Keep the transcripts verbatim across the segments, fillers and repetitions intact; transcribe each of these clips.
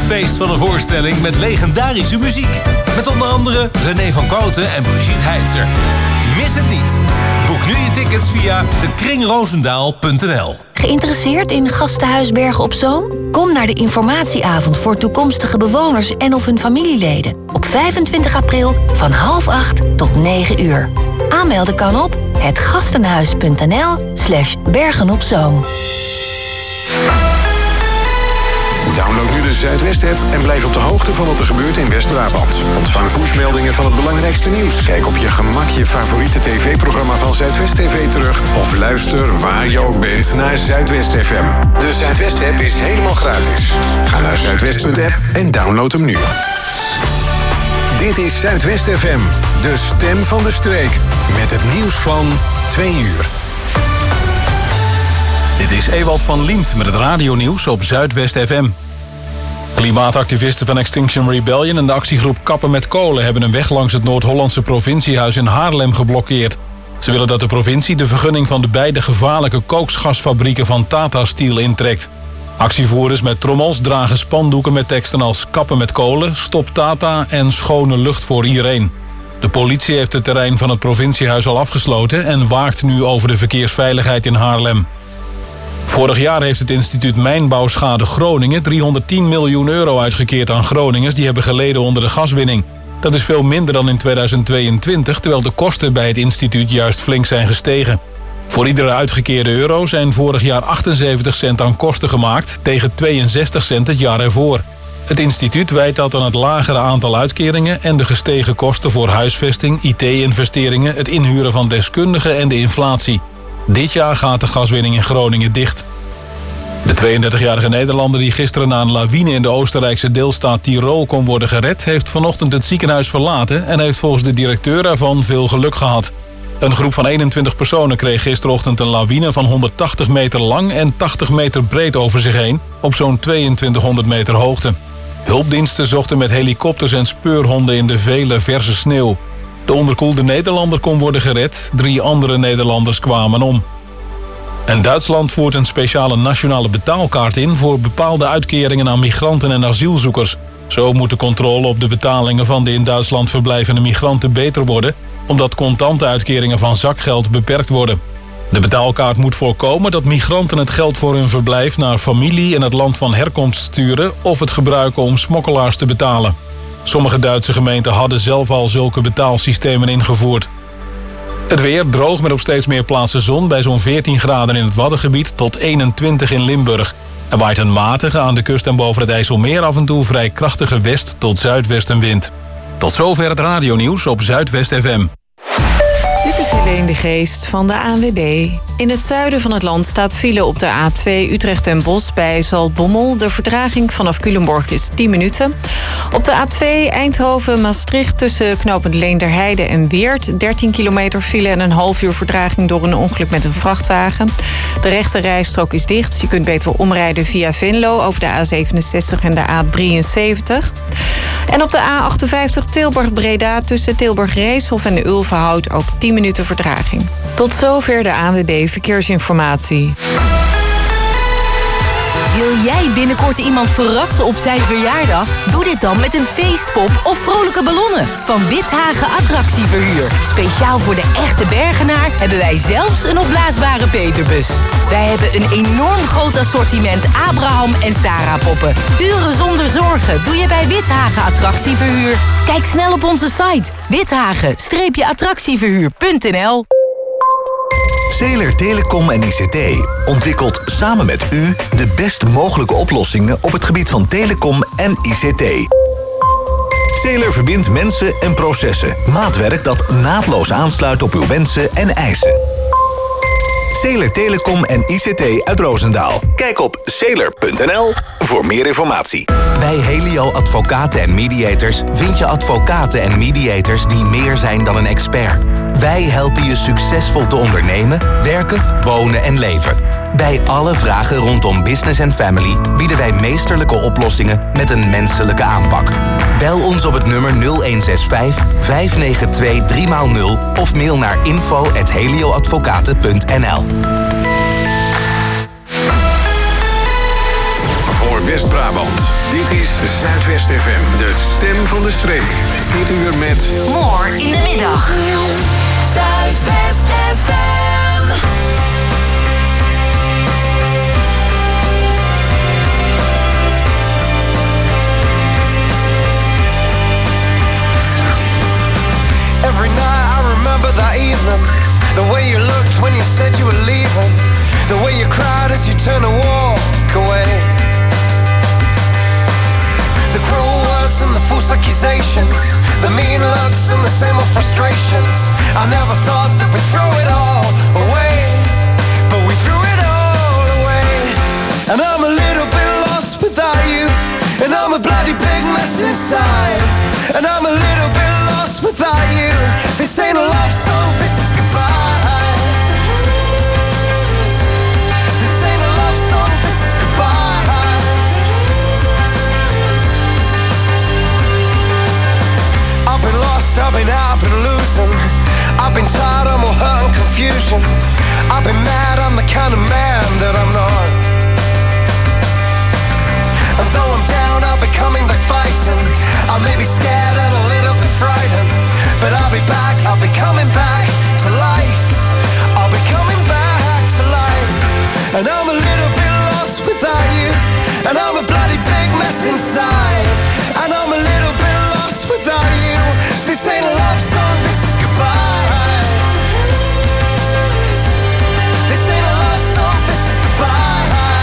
feest van een voorstelling met legendarische muziek. Met onder andere René van Koten en Brigitte Heitzer. Mis het niet. Boek nu je tickets via de kring roosendaal punt n l. Geïnteresseerd in Gastenhuis Bergen op Zoom? Kom naar de informatieavond voor toekomstige bewoners en of hun familieleden. Op vijfentwintig april van half acht tot negen uur. Aanmelden kan op hetgastenhuis punt n l slash Bergen op Zoom. Download nu de Zuidwest-app en blijf op de hoogte van wat er gebeurt in West-Brabant. Ontvang pushmeldingen van het belangrijkste nieuws. Kijk op je gemak je favoriete tv-programma van Zuidwest T V terug. Of luister waar je ook bent naar Zuidwest F M. De Zuidwest-app is helemaal gratis. Ga naar zuidwest punt app en download hem nu. Dit is Zuidwest F M, de stem van de streek. Met het nieuws van twee uur. Dit is Ewald van Liemt met het radionieuws op Zuidwest F M. Klimaatactivisten van Extinction Rebellion en de actiegroep Kappen met Kolen hebben een weg langs het Noord-Hollandse provinciehuis in Haarlem geblokkeerd. Ze willen dat de provincie de vergunning van de beide gevaarlijke kooksgasfabrieken van Tata Steel intrekt. Actievoerders met trommels dragen spandoeken met teksten als Kappen met Kolen, Stop Tata en Schone lucht voor iedereen. De politie heeft het terrein van het provinciehuis al afgesloten en waakt nu over de verkeersveiligheid in Haarlem. Vorig jaar heeft het instituut Mijnbouwschade Groningen driehonderdtien miljoen euro uitgekeerd aan Groningers die hebben geleden onder de gaswinning. Dat is veel minder dan in tweeduizend tweeëntwintig, terwijl de kosten bij het instituut juist flink zijn gestegen. Voor iedere uitgekeerde euro zijn vorig jaar achtenzeventig cent aan kosten gemaakt, tegen tweeënzestig cent het jaar ervoor. Het instituut wijt dat aan het lagere aantal uitkeringen en de gestegen kosten voor huisvesting, I T-investeringen, het inhuren van deskundigen en de inflatie. Dit jaar gaat de gaswinning in Groningen dicht. De tweeëndertigjarige Nederlander die gisteren na een lawine in de Oostenrijkse deelstaat Tirol kon worden gered, heeft vanochtend het ziekenhuis verlaten en heeft volgens de directeur ervan veel geluk gehad. Een groep van eenentwintig personen kreeg gisterochtend een lawine van honderdtachtig meter lang en tachtig meter breed over zich heen op zo'n tweeëntwintighonderd meter hoogte. Hulpdiensten zochten met helikopters en speurhonden in de vele verse sneeuw. De onderkoelde Nederlander kon worden gered, drie andere Nederlanders kwamen om. En Duitsland voert een speciale nationale betaalkaart in voor bepaalde uitkeringen aan migranten en asielzoekers. Zo moet de controle op de betalingen van de in Duitsland verblijvende migranten beter worden, omdat contante uitkeringen van zakgeld beperkt worden. De betaalkaart moet voorkomen dat migranten het geld voor hun verblijf naar familie in het land van herkomst sturen of het gebruiken om smokkelaars te betalen. Sommige Duitse gemeenten hadden zelf al zulke betaalsystemen ingevoerd. Het weer droog met op steeds meer plaatsen zon bij zo'n veertien graden in het Waddengebied tot eenentwintig in Limburg. Er waait een matige aan de kust en boven het IJsselmeer af en toe vrij krachtige west- tot zuidwestenwind. Tot zover het radionieuws op Zuidwest F M. Dit is Helene de Geest van de A N W B. In het zuiden van het land staat file op de A twee Utrecht en Bosch bij Zaltbommel. De vertraging vanaf Culemborg is tien minuten. Op de A twee Eindhoven-Maastricht tussen knooppunt Leenderheide en Weert. dertien kilometer file en een half uur vertraging door een ongeluk met een vrachtwagen. De rechte rijstrook is dicht. Je kunt beter omrijden via Venlo over de A zevenenzestig en de A drieënzeventig. En op de A achtenvijftig Tilburg-Breda tussen Tilburg-Reeshof en de Ulvenhout ook tien minuten vertraging. Tot zover de A N W B Verkeersinformatie. Wil jij binnenkort iemand verrassen op zijn verjaardag? Doe dit dan met een feestpop of vrolijke ballonnen van Withagen Attractieverhuur. Speciaal voor de echte Bergenaar hebben wij zelfs een opblaasbare Peterbus. Wij hebben een enorm groot assortiment Abraham en Sarah poppen. Uren zonder zorgen doe je bij Withagen Attractieverhuur. Kijk snel op onze site withagen attractieverhuur punt n l. Zeeler Telecom en I C T ontwikkelt samen met u de best mogelijke oplossingen op het gebied van telecom en I C T. Zeeler verbindt mensen en processen. Maatwerk dat naadloos aansluit op uw wensen en eisen. Zeeler Telecom en I C T uit Roosendaal. Kijk op zeeler punt n l voor meer informatie. Bij Helio Advocaten en Mediators vind je advocaten en mediators die meer zijn dan een expert. Wij helpen je succesvol te ondernemen, werken, wonen en leven. Bij alle vragen rondom business en family bieden wij meesterlijke oplossingen met een menselijke aanpak. Bel ons op het nummer nul een zes vijf, vijf negen twee, drie nul of mail naar info at helioadvocaten punt n l. voor West-Brabant. Dit is Zuidwest F M, de stem van de streek. Dit uur met... More in de middag. Zuidwest F M. Every night I remember that evening, the way you looked when you said you were leaving, the way you cried as you turned to walk away, the cruel words and the false accusations, the mean looks and the same old frustrations. I never thought that we'd throw it all away, but we threw it all away. And I'm a little bit lost without you, and I'm a bloody big mess inside, and I'm a little bit lost without you. This ain't a love song, this is goodbye. This ain't a love song, this is goodbye. I've been lost, I've been out, I've been losing, I've been tired, I'm all hurt and confusion, I've been mad, I'm the kind of man that I'm not. And though I'm down, I'll be coming back fighting. I may be scared and a little bit frightened, but I'll be back, I'll be coming back to life. I'll be coming back to life. And I'm a little bit lost without you, and I'm a bloody big mess inside, and I'm a little bit lost without you. This ain't a love song, this is goodbye. This ain't a love song, this is goodbye.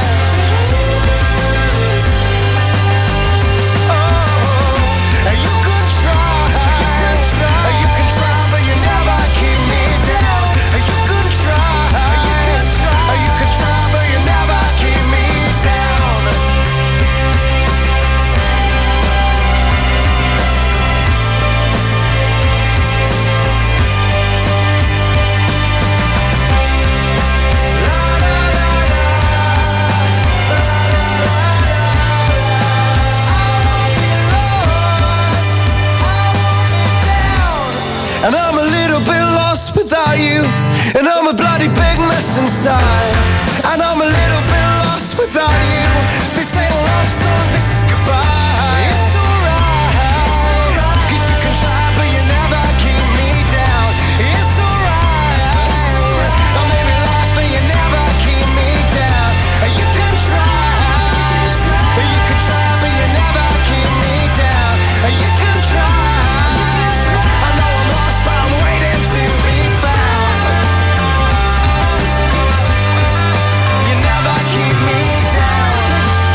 And I'm a little bit lost without you, and I'm a bloody big mess inside, and I'm a little bit lost without you. This ain't a love song, this is goodbye. It's alright, cause you can try but you never keep me down. It's alright, I may be lost but you never keep me down. You can try, you can try but you never keep me down. You can try, I know I'm lost but I'm waiting to be found. You never keep me down.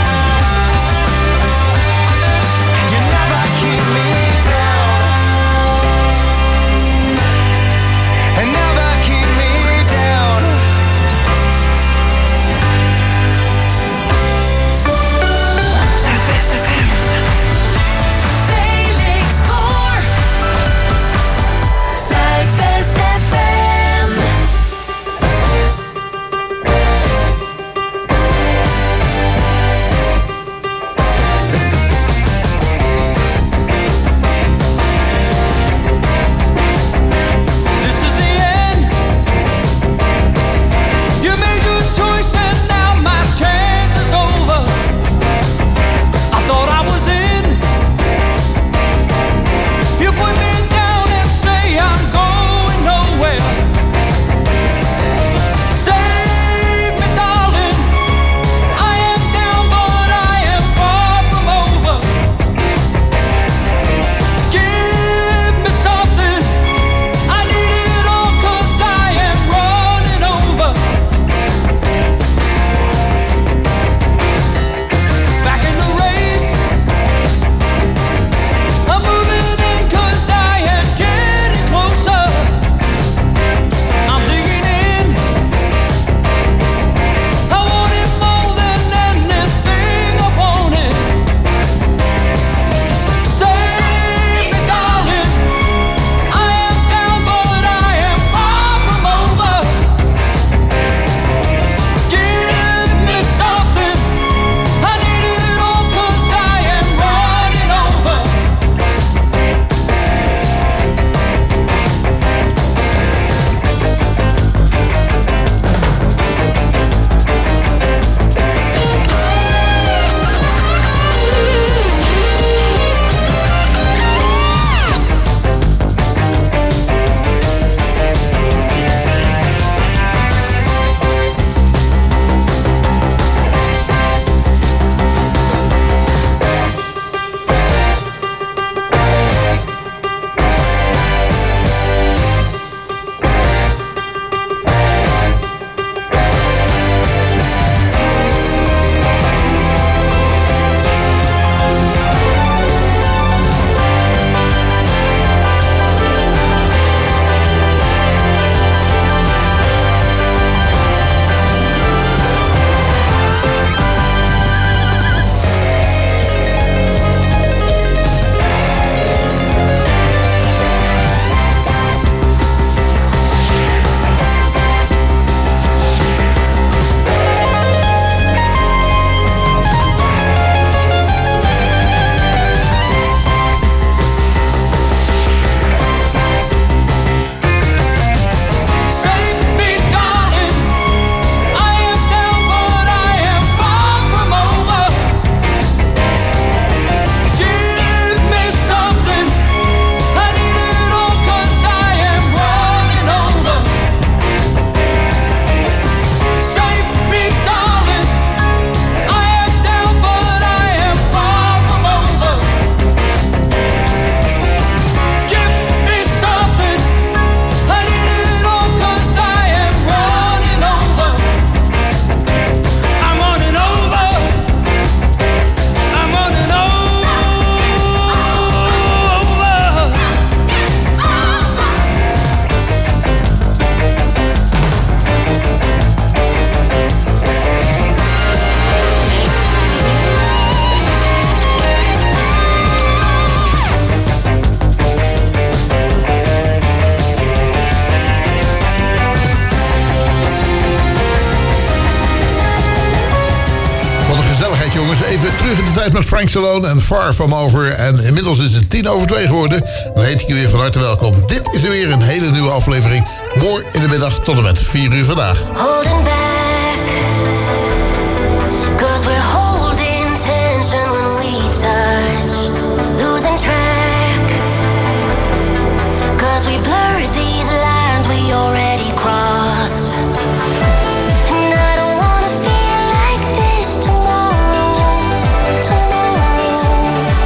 terug in de tijd met Frank Stallone en Far From Over. En inmiddels is het tien over twee geworden. Dan heet ik je weer van harte welkom. Dit is weer een hele nieuwe aflevering. Morgen in de middag tot en met vier uur vandaag. Holding back, 'cause we're holding tension when we touch. Losing track, 'cause we blurred these lines we already crossed. And I don't wanna feel like this tomorrow, tomorrow.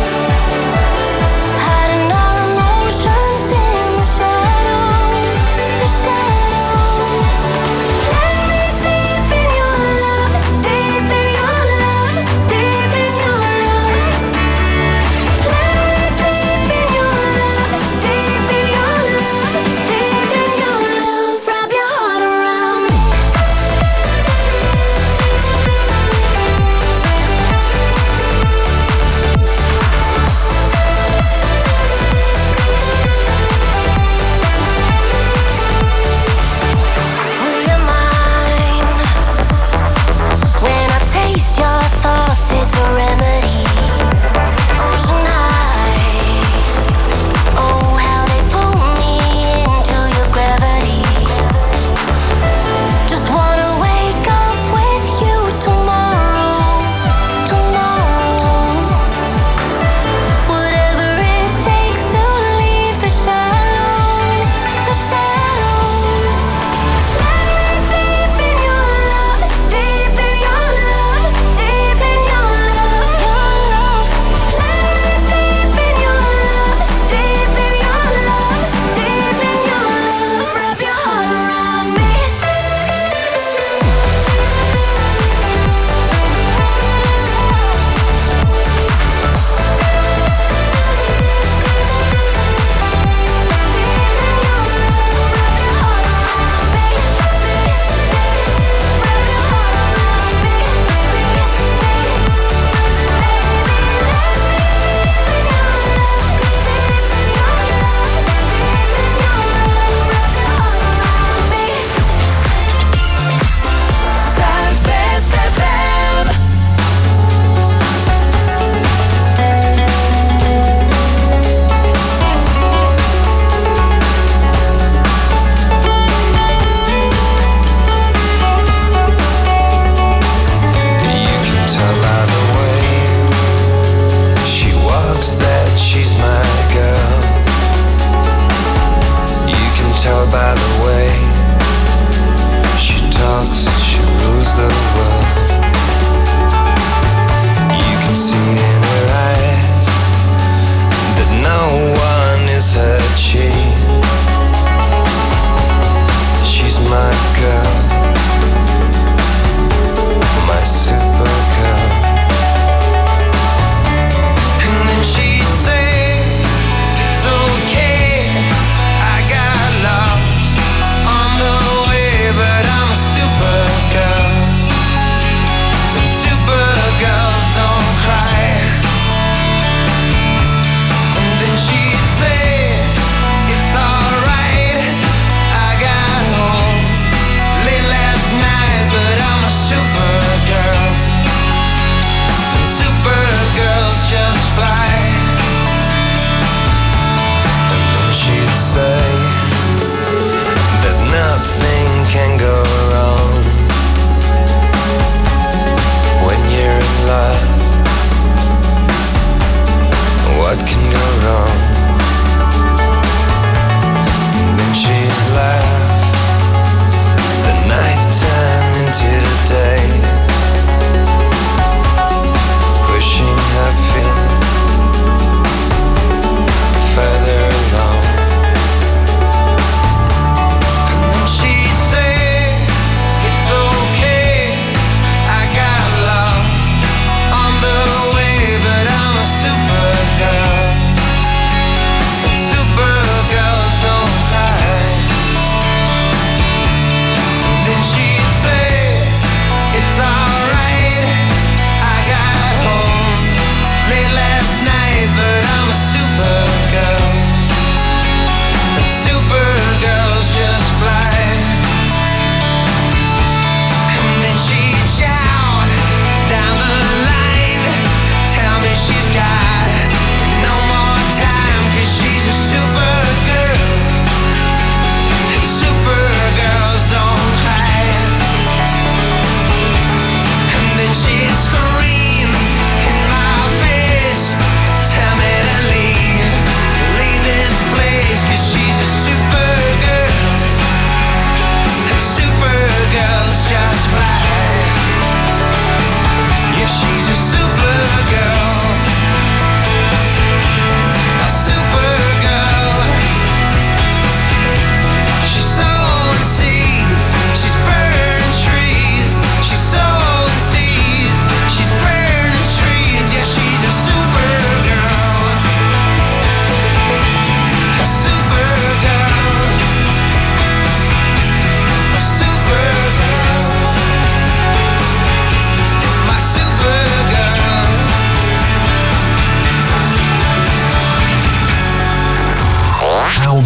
Hiding our emotions in the shadows, the shadows. Let me be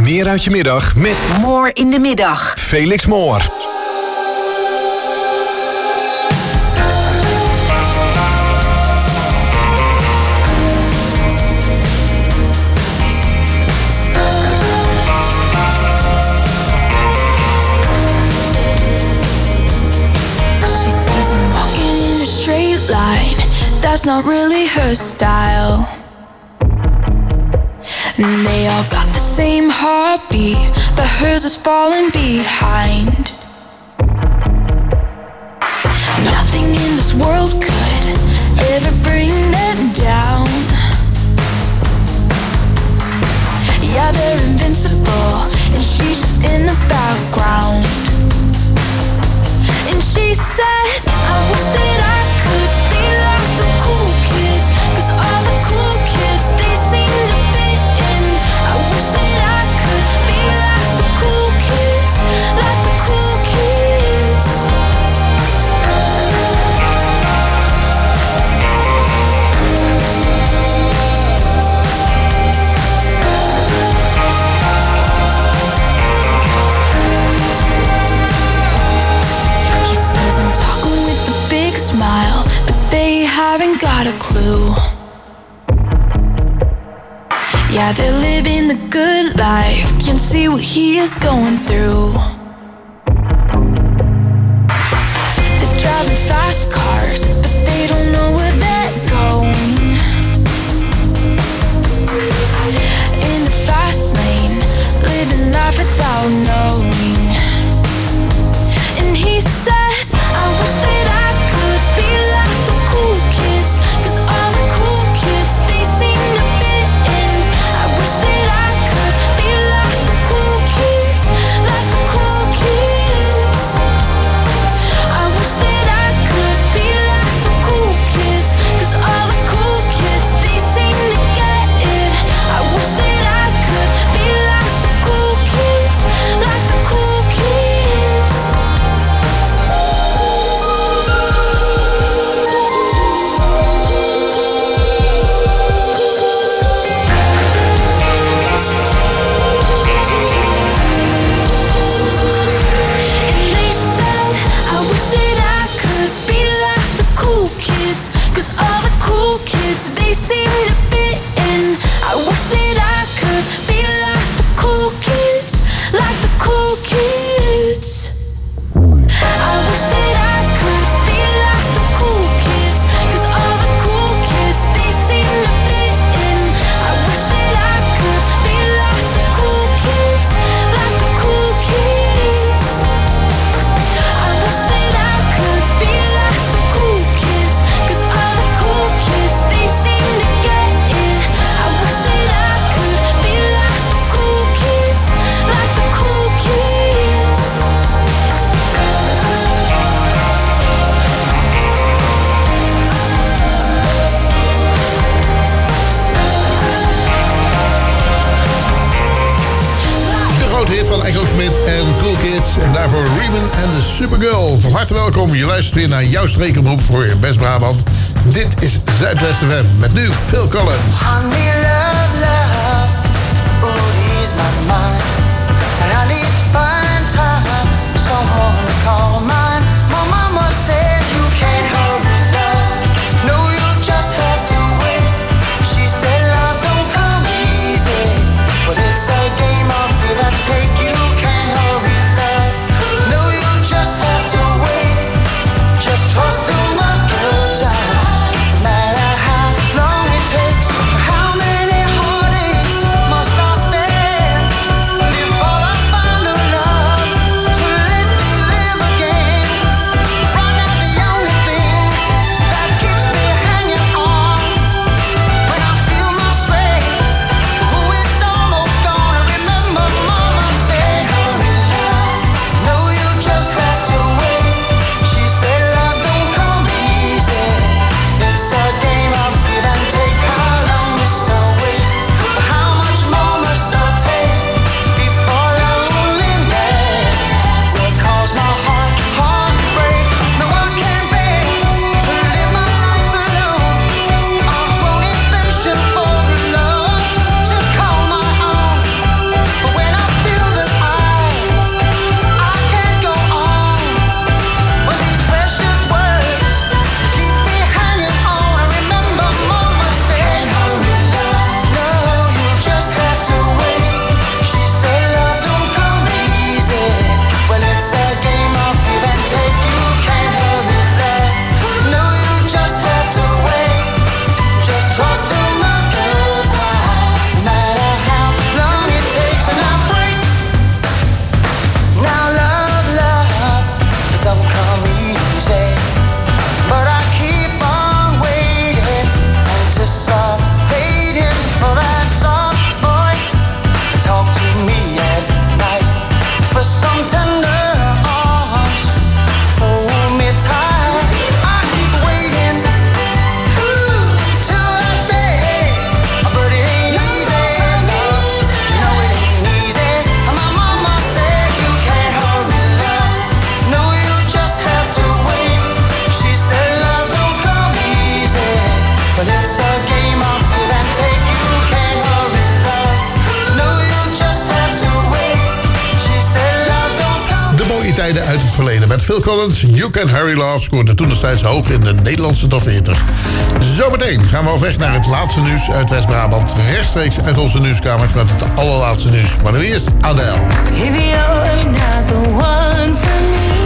meer uit je middag met More in de middag. Felix Moore. That's not really her style. And they all got the same heartbeat, but hers is falling behind. Nothing in this world could ever bring them down. Yeah, they're invincible, and she's just in the background. And she says, I wish that I could be like the cool kids, 'cause all the cool kids, they seem to fit in. I wish that I could be like the cool kids, like the cool kids. He says I'm talking with a big smile, but they haven't got a clue. Yeah, they're living the good life, can't see what he is going through. They're driving fast cars, but they don't know where they're going. In the fast lane, living life without knowing. And he says, I wish that I could be like the cool kids, 'cause all the cool kids, they seem to fit in. I wish that I could be like the cool kids, like the cool kids. I wish that I could be like the cool kids, 'cause all the cool kids, they seem to get it. I wish that I could be like the cool kids, like the cool kids. And they said, I wish that I could be like the cool kids, 'cause all the cool kids, they seem to fit in. I wish that I could be like the cool kids, like the cool kids. I wish that I could be like the cool kids, 'cause all the cool kids, they seem to fit in. I wish that I could be like the cool kids, like the cool kids. I wish that I could be like the cool kids, 'cause all the cool kids, they seem to get it. I wish that I could be like the cool kids, like the cool kids. De grote hit van Echo Smit en Cool Kids. En daarvoor Riemann en de Supergirl. Van harte welkom. Je luistert weer naar jouw streekomroep voor Best Brabant. Dit is Zuidwest F M met nu Phil Collins. I need love, love, oh, ease my mind. And I need to find time, someone to call mine. My mama said you can't hurry love, no, you'll just have to wait. She said love don't come easy, but it's a game of give and take. You can't hurry love, no, you'll just have to wait. Just trust in the good time, no matter how long it takes. How many tijden uit het verleden. Met Phil Collins, You Can Hurry Love scoorde toen destijds hoog in de Nederlandse top veertig. Zometeen gaan we op weg naar het laatste nieuws uit West-Brabant. Rechtstreeks uit onze nieuwskamer met het allerlaatste nieuws. Maar nu eerst Adele. If you're not the one for me,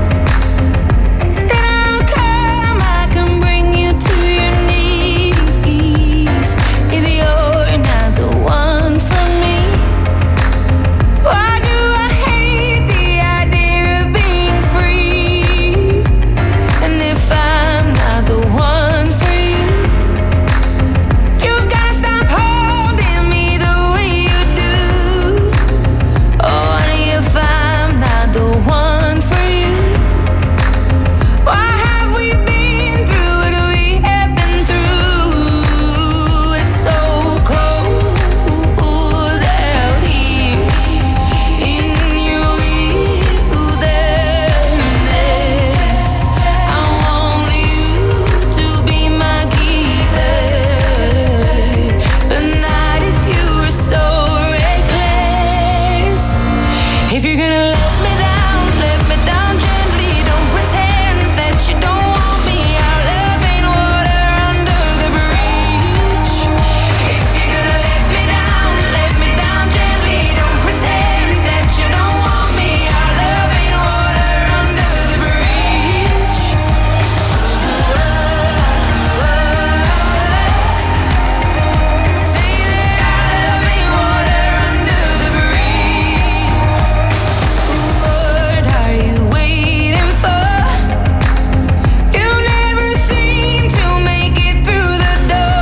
then I'll come, I can bring you to your knees. If you're not the one for me, why do I hate the idea of being free? And if I'm not the one for you, you've gotta stop holding me the way you do. Oh, honey, if I'm not the one for you, why have we been through what we have been through? It's so cold out here in your wilderness. I want you to be my keeper, but not if you were so reckless. If you're gonna let me down, let me down gently. Don't pretend that you don't want me. Our love ain't water under the bridge. If you're gonna let me down, let me down gently. Don't pretend that you don't want me. Our love ain't water under the bridge. Say that our love ain't water under the bridge. What are you waiting for? You never seem to make it through the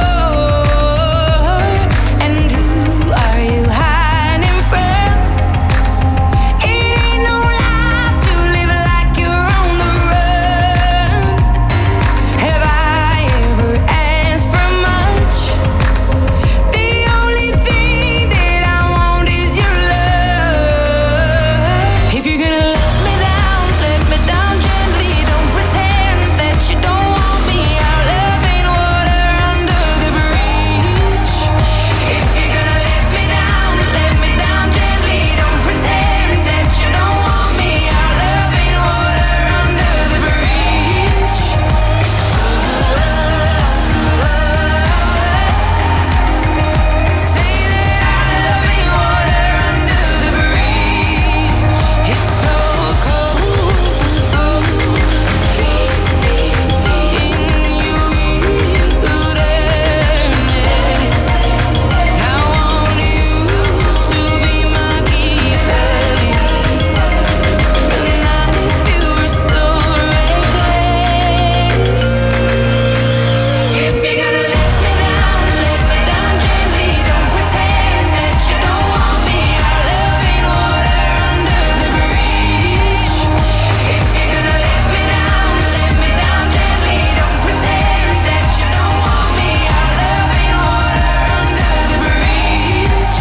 door. And who are you hiding from? It ain't no life to live like you're on the run. Have I ever asked for much? The only thing that I want is your love. If you're gonna let me down, let me down gently. Don't pretend that you don't want me. Our love ain't water under the bridge. If you're gonna let me down, let me down gently. Don't pretend that you don't want me. Our love ain't water under the bridge. Say that our love ain't water under the bridge. It's so cold in your wilderness. I want you to be my keeper, but not if you were so reckless. If you're gonna let me down, let me down gently. Don't pretend that you don't want me. Our love ain't water under the bridge. If you're gonna let me down, let me down gently. Don't pretend that you don't want me. Our love ain't water under the bridge.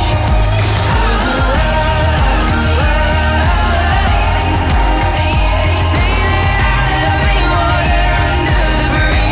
Say that our love ain't water under the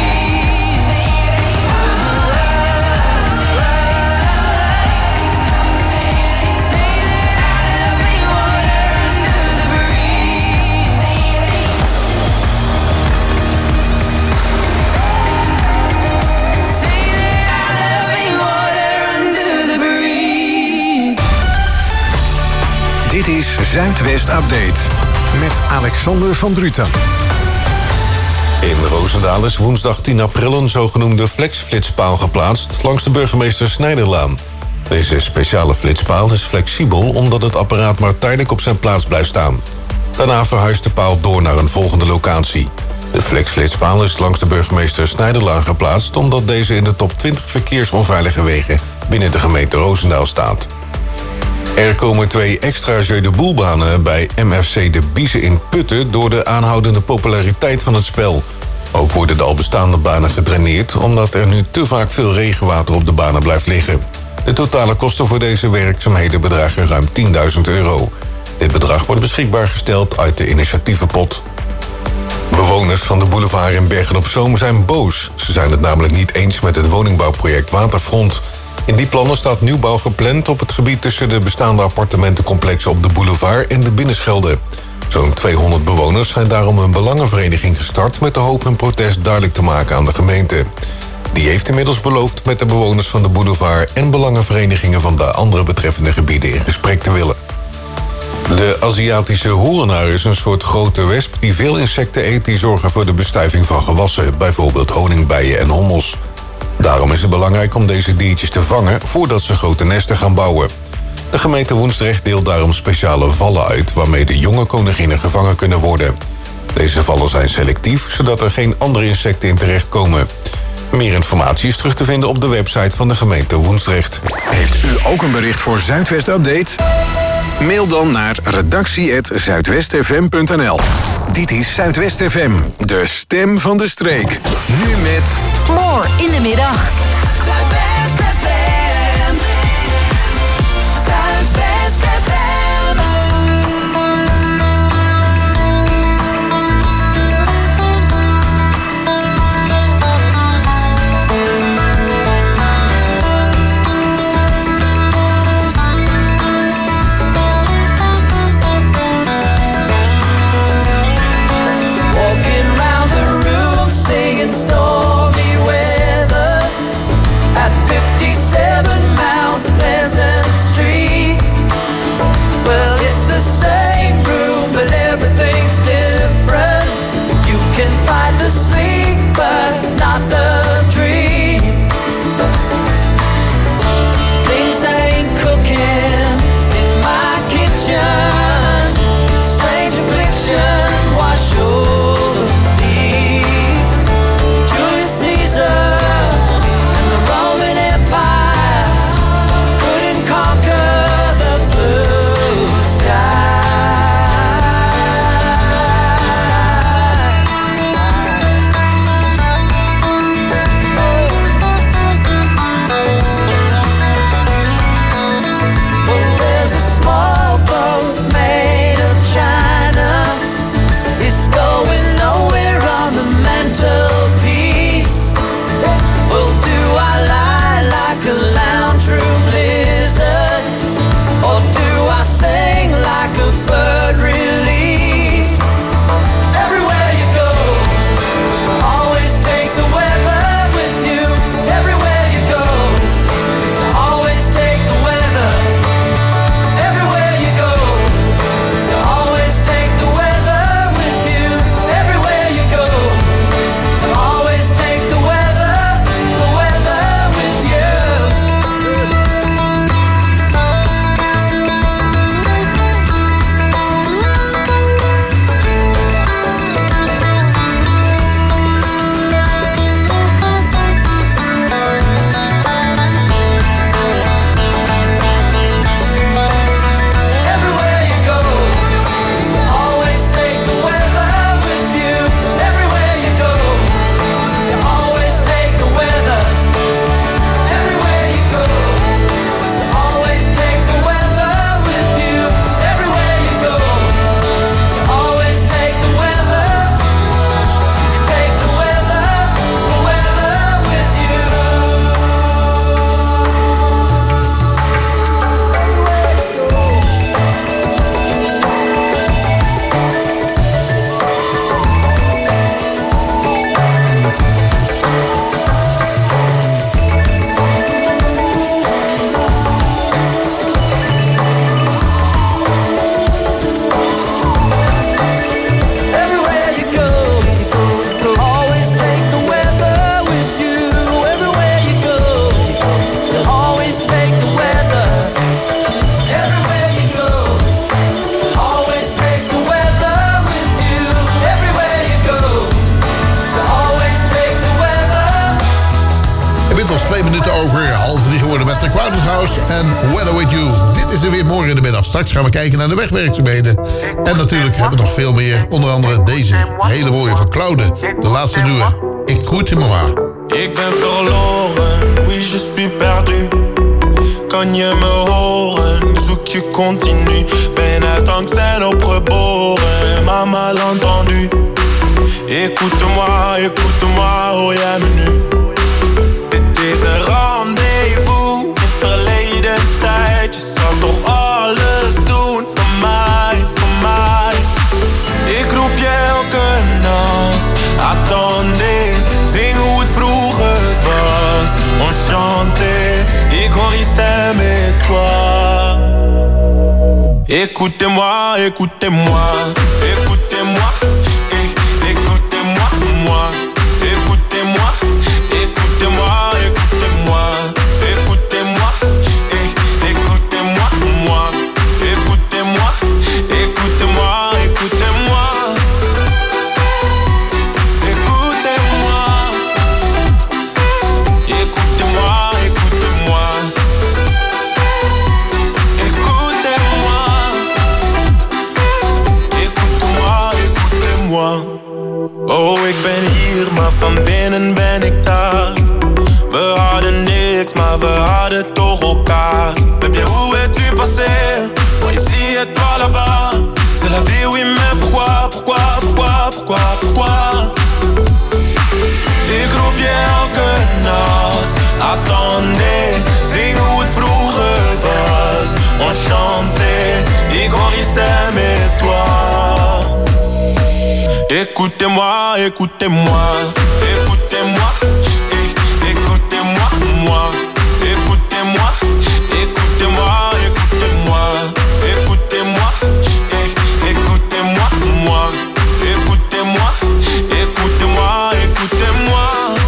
Dit is Zuidwest Update met Alexander van Druten. In Roosendaal is woensdag tien april een zogenoemde flexflitspaal geplaatst langs de burgemeester Snijderlaan. Deze speciale flitspaal is flexibel omdat het apparaat maar tijdelijk op zijn plaats blijft staan. Daarna verhuist de paal door naar een volgende locatie. De flexflitspaal is langs de burgemeester Snijderlaan geplaatst omdat deze in de top twintig verkeersonveilige wegen binnen de gemeente Roosendaal staat. Er komen twee extra Jeu de Boelbanen bij M F C De Biezen in Putten door de aanhoudende populariteit van het spel. Ook worden de al bestaande banen gedraineerd omdat er nu te vaak veel regenwater op de banen blijft liggen. De totale kosten voor deze werkzaamheden bedragen ruim tienduizend euro. Dit bedrag wordt beschikbaar gesteld uit de initiatievenpot. Bewoners van de boulevard in Bergen-op-Zoom zijn boos. Ze zijn het namelijk niet eens met het woningbouwproject Waterfront. In die plannen staat nieuwbouw gepland op het gebied tussen de bestaande appartementencomplexen op de boulevard en de Binnenschelde. Zo'n tweehonderd bewoners zijn daarom een belangenvereniging gestart met de hoop hun protest duidelijk te maken aan de gemeente. Die heeft inmiddels beloofd met de bewoners van de boulevard en belangenverenigingen van de andere betreffende gebieden in gesprek te willen. De Aziatische hoerenaar is een soort grote wesp die veel insecten eet die zorgen voor de bestuiving van gewassen, bijvoorbeeld honingbijen en hommels. Daarom is het belangrijk om deze diertjes te vangen voordat ze grote nesten gaan bouwen. De gemeente Woensdrecht deelt daarom speciale vallen uit waarmee de jonge koninginnen gevangen kunnen worden. Deze vallen zijn selectief, zodat er geen andere insecten in terechtkomen. Meer informatie is terug te vinden op de website van de gemeente Woensdrecht. Heeft u ook een bericht voor Zuidwest Update? Mail dan naar redactie apenstaartje zuidwest f m punt n l. Dit is Zuidwest F M, de stem van de streek. Nu met... More in de middag. Zuidwest F M. Zuidwest F M. Singing stormy weather at fifty-seven Mount Pleasant Street. Well, it's the same room, but everything's different. You can fight the sleep, but not the dream. Things ain't cooking in my kitchen. Strange affliction wash over me. And the Roman Empire couldn't conquer the blue sky. Well, there's a small boat made of China. It's going nowhere on the mantelpiece. Well, do I lie like a lounge room lizard, or do I sing like a bird released? Everywhere you go, always take the weather with you. Everywhere you go, always take the weather. Everywhere you go, you always take the weather with you. Everywhere you go, you always take the weather. En Weather With You. Dit is er weer morgen in de middag. Straks gaan we kijken naar de wegwerkzaamheden. En natuurlijk hebben we nog veel meer. Onder andere deze hele mooie van Claude. De laatste duo. Écoute-moi. Ik ben verloren, oui je suis perdu. Kan je me horen, zoek je continu. Ben uit angst en opgeboren, maar mal entendu. Écoute-moi, écoute-moi, hoor jij me nu? Dit is een rendezvous in verleden tijd. Je zal toch alles doen voor mij, voor mij. Écoutez-moi, écoutez-moi, écoutez-moi, eh, écoutez-moi, moi. Écoutez-moi, écoutez-moi, écoutez-moi, écoutez-moi, eh, écoutez-moi, moi. Écoutez-moi, écoutez-moi, écoutez-moi. Oh, ik ben hier, maar van binnen ben ik daar. We hadden niks, maar we hadden toch elkaar. Mais bien, où es-tu passé? Moi ici et toi là-bas. C'est la vie, oui, mais pourquoi, pourquoi, pourquoi, pourquoi, pourquoi? Ik roep je elke nacht. Attendez, zing hoe het vroeger was. Enchanté, ik hoor je stem et toi. Écoutez-moi, écoutez-moi, écoutez-moi, eh, écoutez-moi, moi. Écoutez-moi, écoutez-moi, écoutez-moi, écoutez-moi, eh, écoutez-moi, moi. Écoutez-moi, écoutez-moi, écoutez-moi.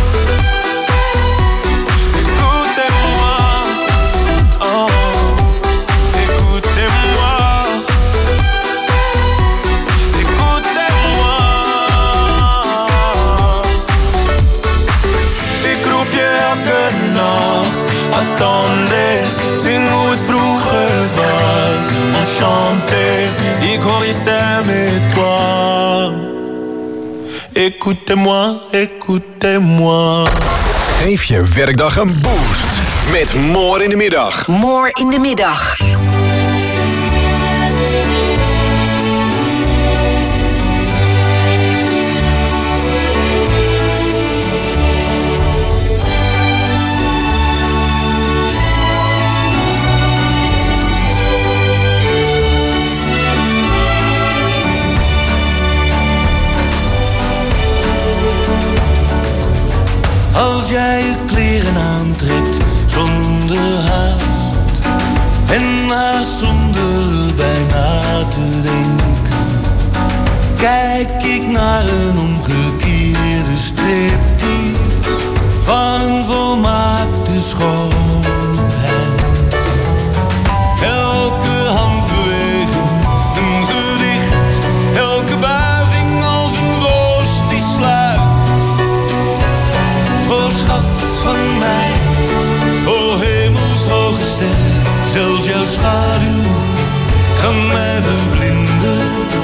Écoutez-moi, oh, écoutez-moi. Attendez, zing hoe het vroeger was. Enchanté, ik hoor je stem et toi. Écoutez-moi, écoutez-moi. Geef je werkdag een boost met More in de Middag. More in de Middag. Als jij je kleren aantrekt zonder haast en haast zonder bij na te denken, kijk ik naar een omgekeerde striptease van een volmaakte schoonheid. Elke handbeweging een gedicht, elke buiging als een roos die sluit. O schat van mij, o hemelshoge ster, zelfs jouw schaduw kan mij verblinden.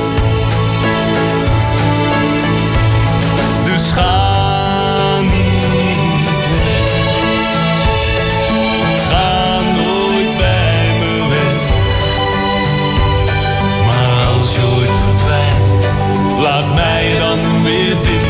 Dus ga niet weg, ga nooit bij me weg. Maar als je ooit verdwijnt, laat mij dan weer vinden.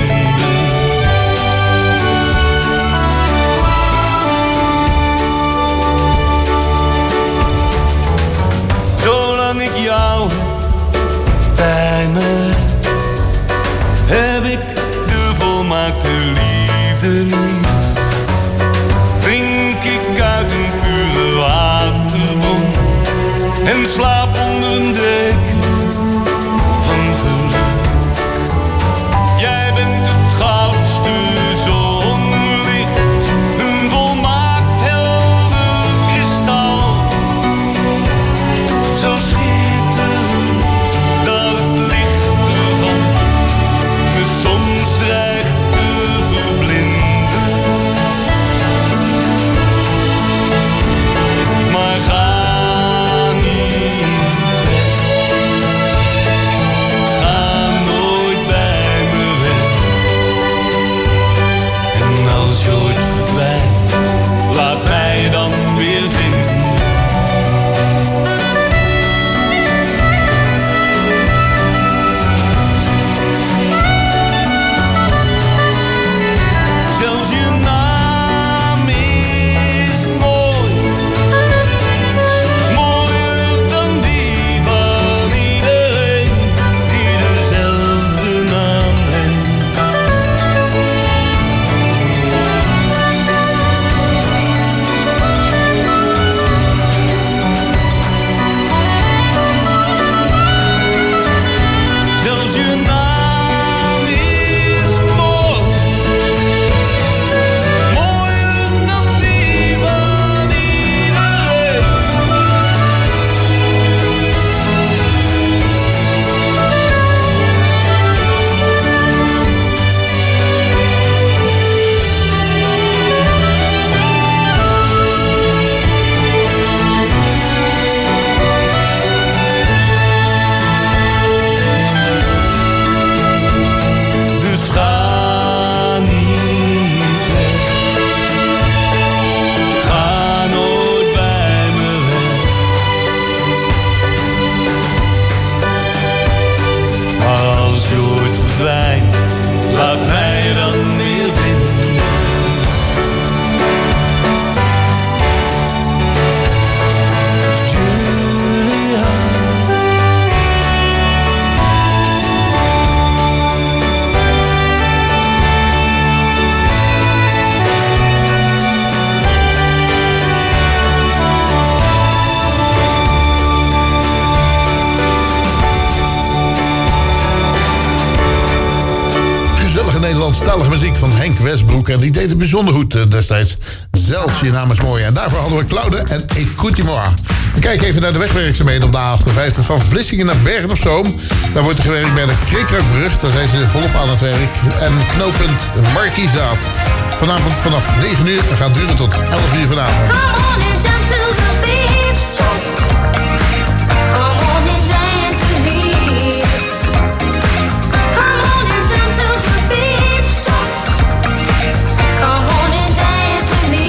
Nederlandstalige muziek van Henk Westbroek. En die deed het bijzonder goed uh, destijds. Zelfs je naam is mooi. En daarvoor hadden we Claude en Écoute-moi. We kijken even naar de wegwerkzaamheden op de A achtenvijftig van Vlissingen naar Bergen op Zoom. Daar wordt er gewerkt bij de Kreekrakbrug. Daar zijn ze volop aan het werk. En knooppunt Markiezaat. Vanavond vanaf negen uur en gaat duren tot elf uur vanavond. Come on and jump to the beat. Come on and dance with me. Come on and jump to the beat. Come on and dance with me.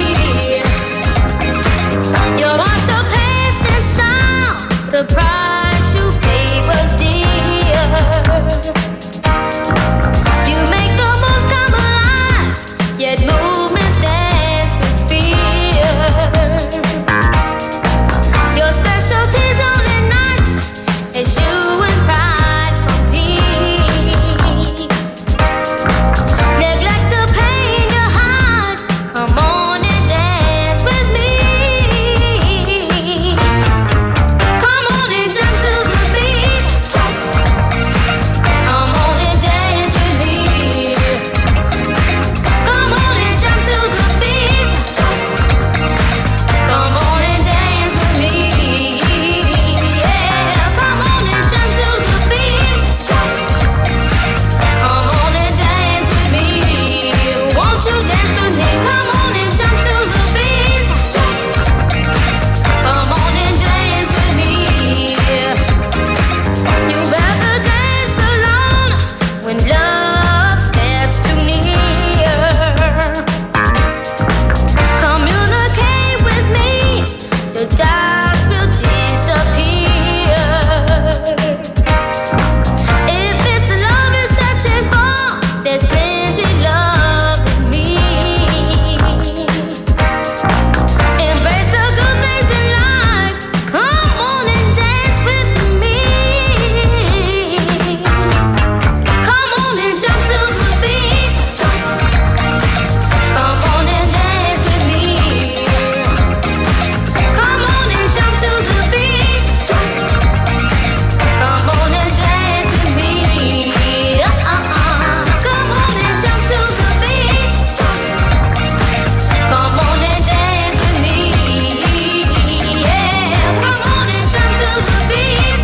You want the pace and sound. The price you paid was dear. You make the most come alive, yet movements dance with fear. Your specialty's only nights as you and pride compete. Neglect the pain you hide. Come on and dance with me. Come on and jump to the beat. Come on and dance with me. Come on and jump to the beat. Come on and dance with me. Yeah, come on and jump to the beat. Come on and dance with me. Won't you dance with me? Come on and jump to the beat. Come on and dance with me. You rather dance alone when love steps too near. Communicate with me, your doubts will disappear. If it's love you're searching for, there's plenty love in me. Embrace the good things in life. Come on and dance with me. Come on and jump to the beat. Come on and dance with me. Come on and jump to the beat. Come on and dance with me. Uh-uh-uh. Come on and jump to the beat. Come on and dance with me. Yeah, come on and jump to the beat.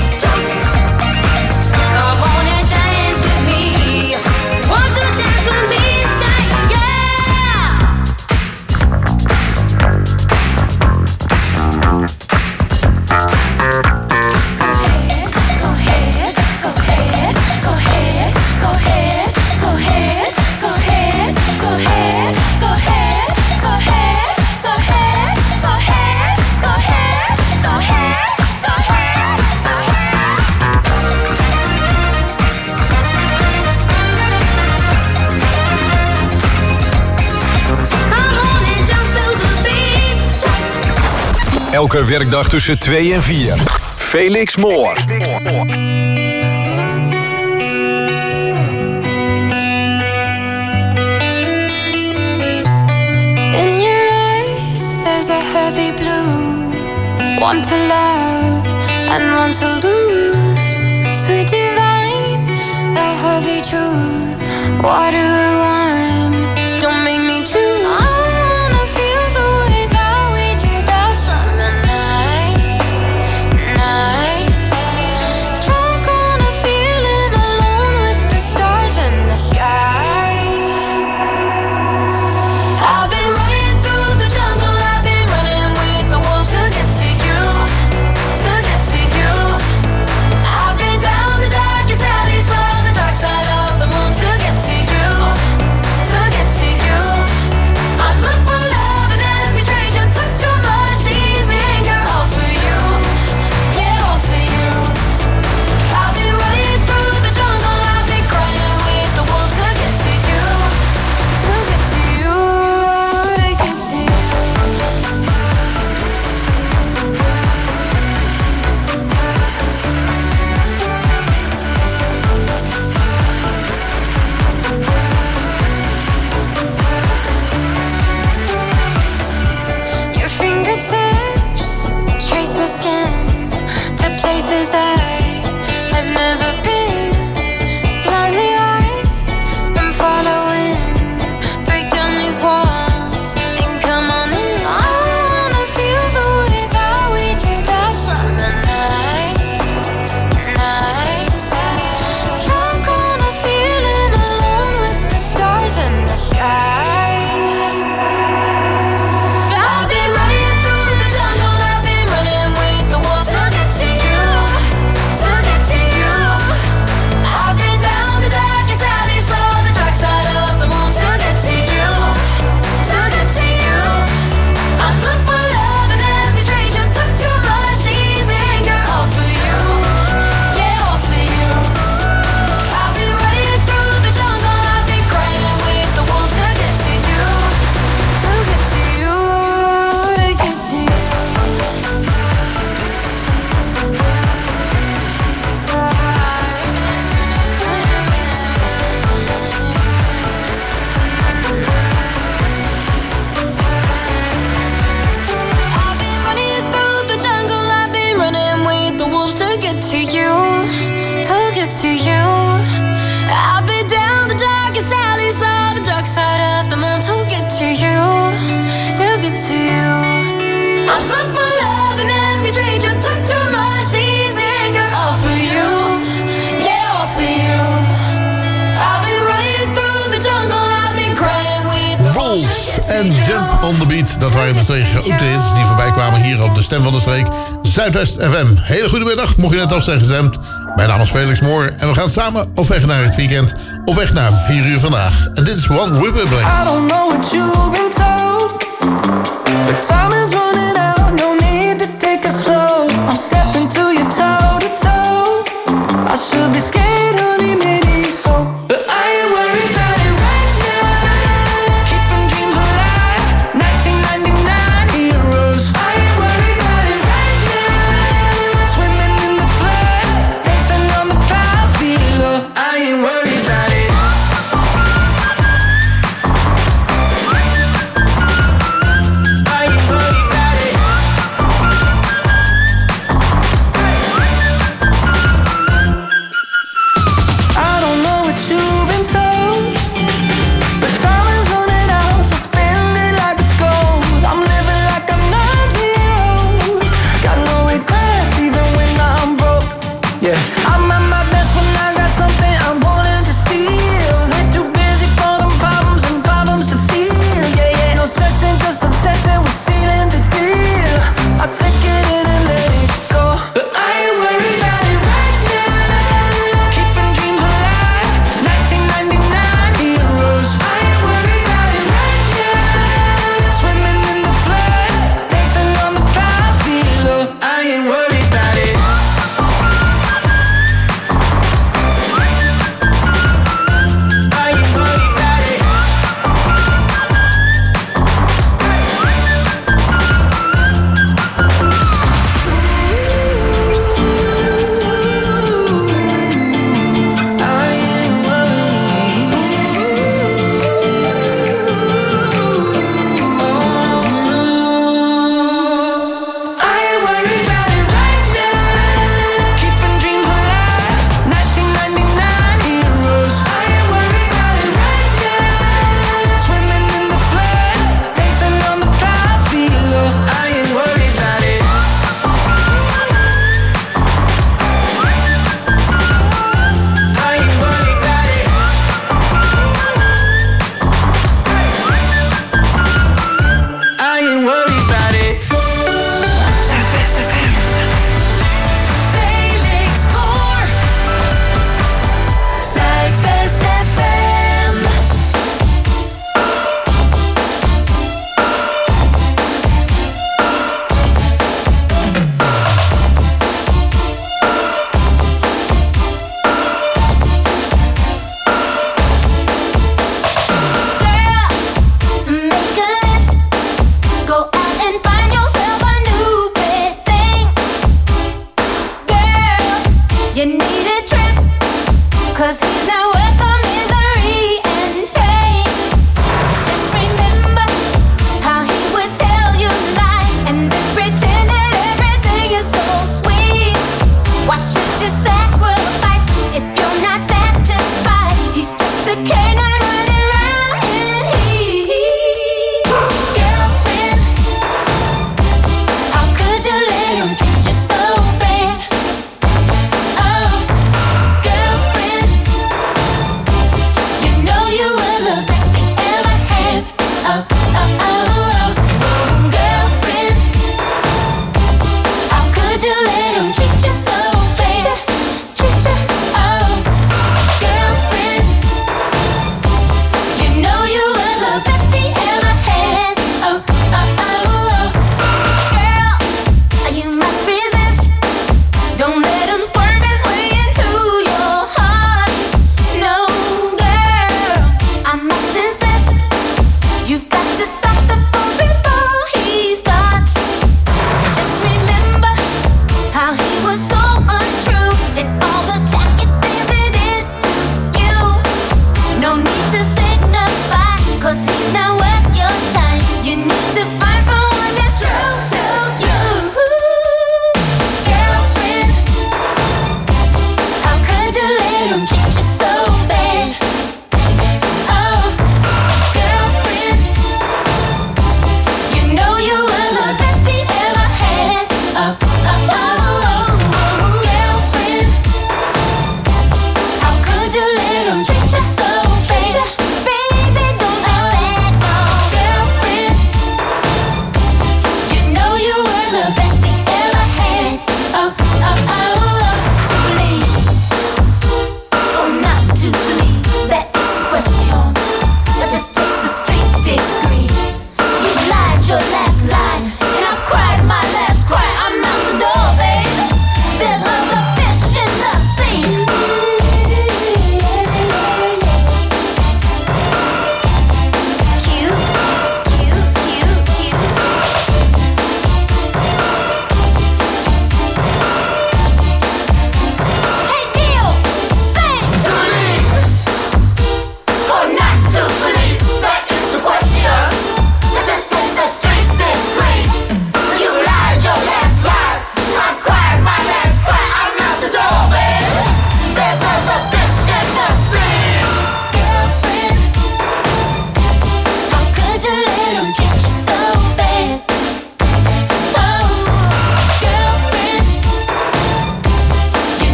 Come on and dance with me. Won't you dance with me? Say yeah. Go ahead, go ahead, go ahead, go ahead, go ahead, go ahead, go ahead, go ahead, go ahead, go ahead, go ahead, go ahead, go ahead, go ahead, go ahead. Come on and jump to the beat. Elke werkdag tussen twee en vier. Felix Moor. In your eyes, there's a heavy blue. One to love and one to lose. Sweet divine, the heavy truth. Water or wine, don't make me choose. I wanna feel the way that we did that summer night, night. Drunk on a feeling, alone with the stars in the sky. I've been running through the jungle, I've been running with the wolves to get to you, to get to you. I've been down the darkest alleys, on the dark side of the moon to get to you. to you, to get to you. I'll be down the darkest alleys on the dark side of the moon to get to you, to get to you. I'm fucked for love and every stranger took too much easy anger. All for you, yeah, all for you. I'll be running through the jungle, I'll be crying with the Wolf en Jump on the Beat. Dat waren de twee grote hits die voorbij kwamen hier op de Stem van de Streek. Zuidwest F M. Hele goede middag, mocht je net af zijn gezemd. Mijn naam is Felix Moor en we gaan samen op weg naar het weekend. Op weg naar vier uur vandaag. En dit is One Republic. I don't know what you've been told, but time is running out, no need to take it slow. I'm stepping to you toe to toe. I should be scared, honey, maybe so, but I ain't worried about it right now. Keeping dreams alive, nineteen ninety-nine heroes. I ain't worried about it right now. Swimming in the floods, dancing on the clouds below. I ain't worried about it. I ain't worried about it.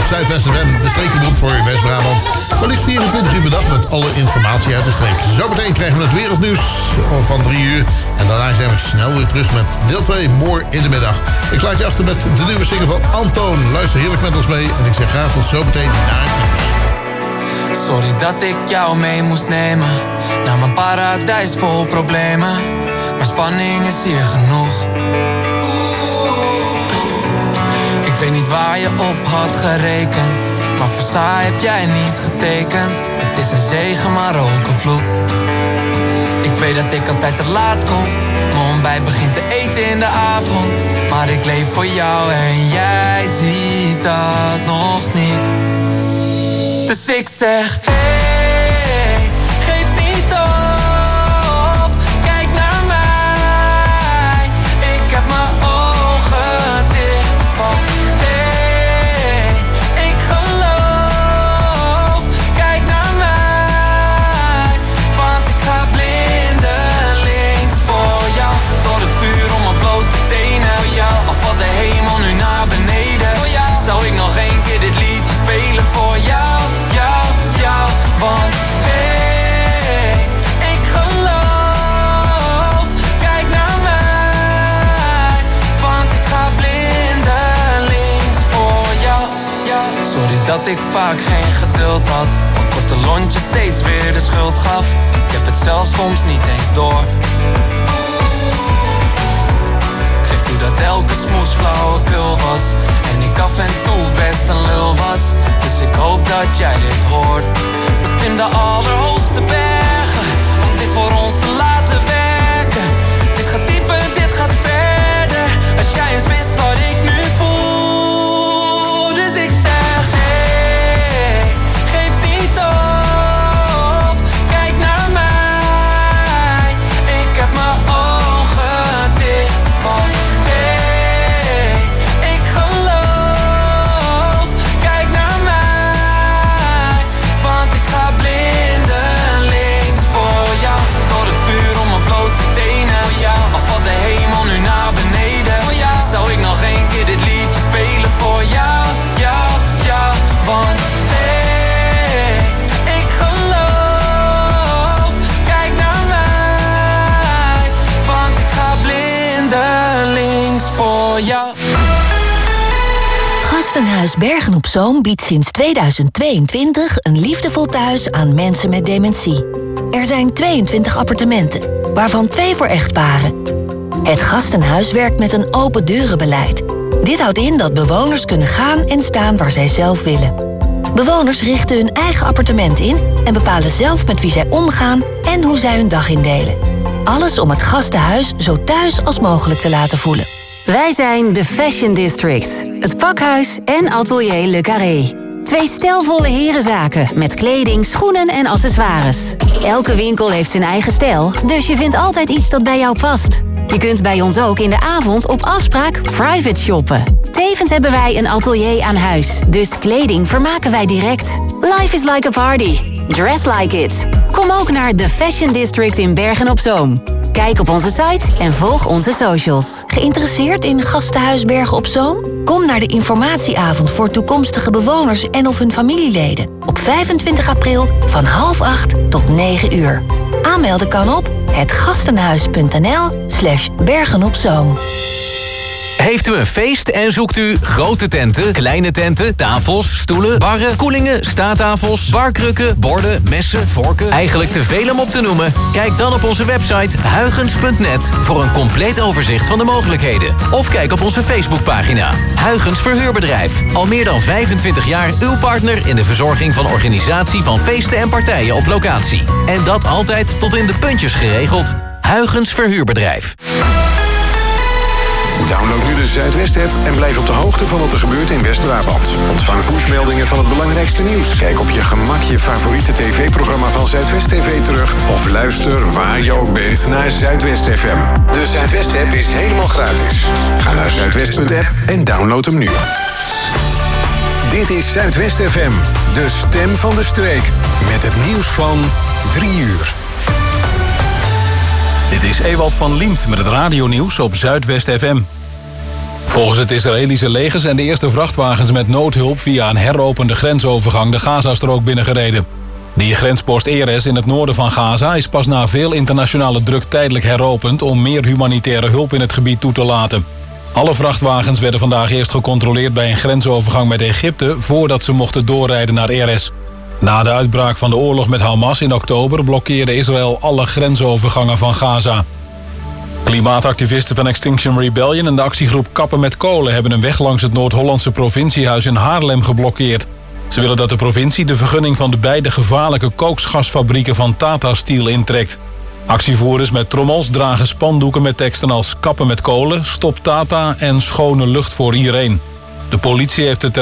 op Zuidwest F M, de streekenberoep voor West-Brabant. Maar liefst vierentwintig uur per dag met alle informatie uit de streek. Zometeen krijgen we het wereldnieuws van drie uur. En daarna zijn we snel weer terug met deel twee, Moor in de middag. Ik laat je achter met de nieuwe single van Antoon. Luister heerlijk met ons mee en ik zeg graag tot zometeen na het nieuws. Sorry dat ik jou mee moest nemen naar mijn paradijs vol problemen. Maar spanning is hier genoeg. Ik weet niet waar je op had gerekend, maar voor saai heb jij niet getekend. Het is een zegen, maar ook een vloek. Ik weet dat ik altijd te laat kom, mijn ontbijt begint te eten in de avond. Maar ik leef voor jou en jij ziet dat nog niet. Dus ik zeg, hey, geef niet op, kijk naar mij. Ik heb mijn ogen dicht, want hey, ik geloof. Kijk naar mij, want ik ga blindelings voor jou. Door het vuur om mijn blote tenen, voor jou. Of valt de hemel nu naar beneden, voor jou. Zou ik nog één keer dit liedje spelen voor jou? Want hey, ik geloof. Kijk naar mij, want ik ga blindelings voor jou. Sorry dat ik vaak geen geduld had, want korte lontje steeds weer de schuld gaf. Ik heb het zelf soms niet eens door. Ik geef toe dat elke smoes flauwekul was en ik af en toe best een lul was. Dus ik hoop dat jij dit hoort. In de allerhoogste bergen, om dit voor ons te laten werken. Dit gaat dieper, dit gaat verder. Als jij eens wist wat ik nu voel. Dus ik zeg, hey, geef niet op. Kijk naar mij. Ik heb mijn ogen dicht, want hey, ik geloof. Kijk naar mij, want ik ga blindelings voor jou. Door het vuur om mijn blote tenen, voor jou. Of valt de hemel nu naar beneden, voor jou. Zou ik nog één keer dit liedje spelen voor jou, jou, jou. Want hey, ik geloof. Kijk naar mij, want ik ga blindelings voor jou. Gastenhuis Bergen op Zoom biedt sinds tweeduizend tweeëntwintig een liefdevol thuis aan mensen met dementie. Er zijn tweeëntwintig appartementen, waarvan twee voor echtparen. Het Gastenhuis werkt met een open deurenbeleid. Dit houdt in dat bewoners kunnen gaan en staan waar zij zelf willen. Bewoners richten hun eigen appartement in en bepalen zelf met wie zij omgaan en hoe zij hun dag indelen. Alles om het gastenhuis zo thuis als mogelijk te laten voelen. Wij zijn de Fashion District, het pakhuis en atelier Le Carré. Twee stijlvolle herenzaken met kleding, schoenen en accessoires. Elke winkel heeft zijn eigen stijl, dus je vindt altijd iets dat bij jou past. Je kunt bij ons ook in de avond op afspraak private shoppen. Tevens hebben wij een atelier aan huis, dus kleding vermaken wij direct. Life is like a party. Dress like it. Kom ook naar de Fashion District in Bergen op Zoom. Kijk op onze site en volg onze socials. Geïnteresseerd in Gastenhuis Bergen op Zoom? Kom naar de informatieavond voor toekomstige bewoners en of hun familieleden. Op vijfentwintig april van half acht tot negen uur. Aanmelden kan op hetgastenhuis.nl slash Bergen op Zoom. Heeft u een feest en zoekt u grote tenten, kleine tenten, tafels, stoelen, barren, koelingen, staattafels, barkrukken, borden, messen, vorken, eigenlijk te veel om op te noemen? Kijk dan op onze website huygens punt net voor een compleet overzicht van de mogelijkheden. Of kijk op onze Facebookpagina Huygens Verhuurbedrijf. Al meer dan vijfentwintig jaar uw partner in de verzorging van organisatie van feesten en partijen op locatie. En dat altijd tot in de puntjes geregeld. Huygens Verhuurbedrijf. Download nu de Zuidwest-app en blijf op de hoogte van wat er gebeurt in West-Brabant. Ontvang pushmeldingen van het belangrijkste nieuws. Kijk op je gemak je favoriete tv-programma van Zuidwest T V terug. Of luister waar je ook bent naar Zuidwest F M. De Zuidwest-app is helemaal gratis. Ga naar zuidwest punt app en download hem nu. Dit is Zuidwest F M, de stem van de streek. Met het nieuws van drie uur. Dit is Ewald van Liemt met het radionieuws op Zuidwest F M. Volgens het Israëlische leger zijn de eerste vrachtwagens met noodhulp via een heropende grensovergang de Gazastrook binnengereden. Die grenspost Erez in het noorden van Gaza is pas na veel internationale druk tijdelijk heropend om meer humanitaire hulp in het gebied toe te laten. Alle vrachtwagens werden vandaag eerst gecontroleerd bij een grensovergang met Egypte voordat ze mochten doorrijden naar Erez. Na de uitbraak van de oorlog met Hamas in oktober blokkeerde Israël alle grensovergangen van Gaza. Klimaatactivisten van Extinction Rebellion en de actiegroep Kappen met Kolen hebben een weg langs het Noord-Hollandse provinciehuis in Haarlem geblokkeerd. Ze willen dat de provincie de vergunning van de beide gevaarlijke kooksgasfabrieken van Tata Steel intrekt. Actievoerders met trommels dragen spandoeken met teksten als Kappen met Kolen, Stop Tata en Schone lucht voor iedereen. De politie heeft het